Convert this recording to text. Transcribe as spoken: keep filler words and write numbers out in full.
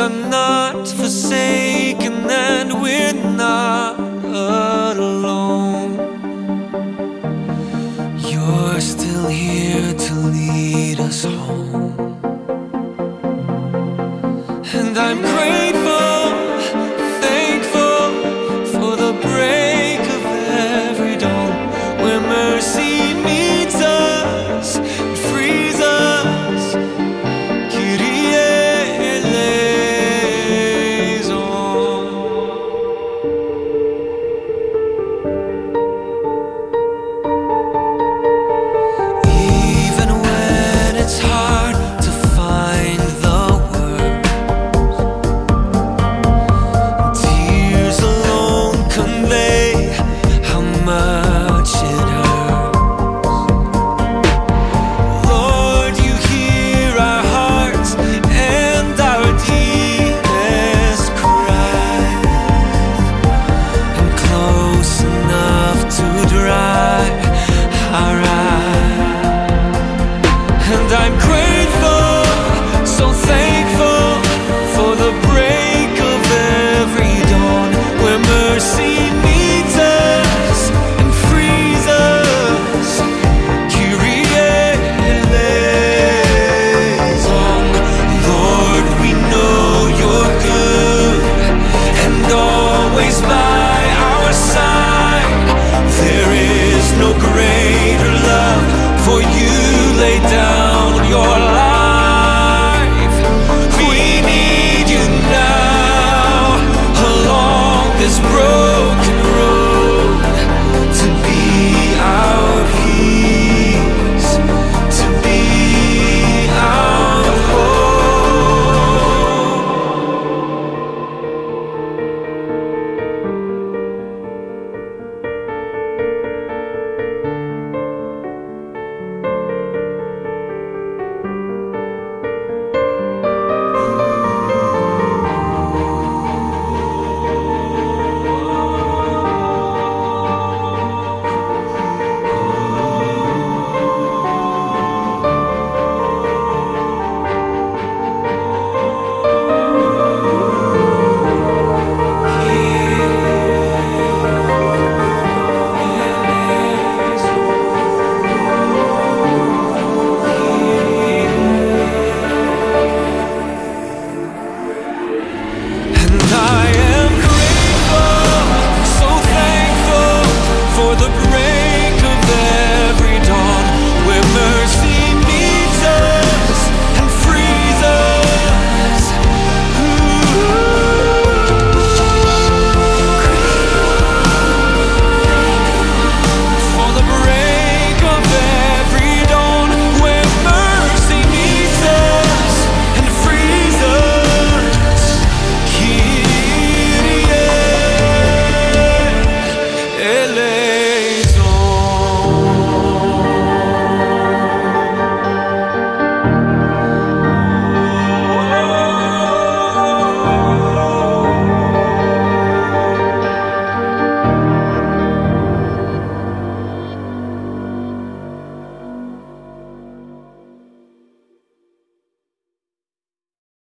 are not forsaken, and we're not alone. You're still here to lead us home. And I'm grateful, thankful for the break of every dawn, where mercy meets us and frees us. Kyrie eleison. Even when it's hard to find the words, tears alone convey how much it hurts. Lord, you hear our hearts and our deepest cries, and close enough to dry our eyes. And I'm grateful, so thankful for the break of every dawn, where mercy meets us and frees us. Kyrie eleison. Lord, we know you're good and always by our side. There is no greater love, for you laid down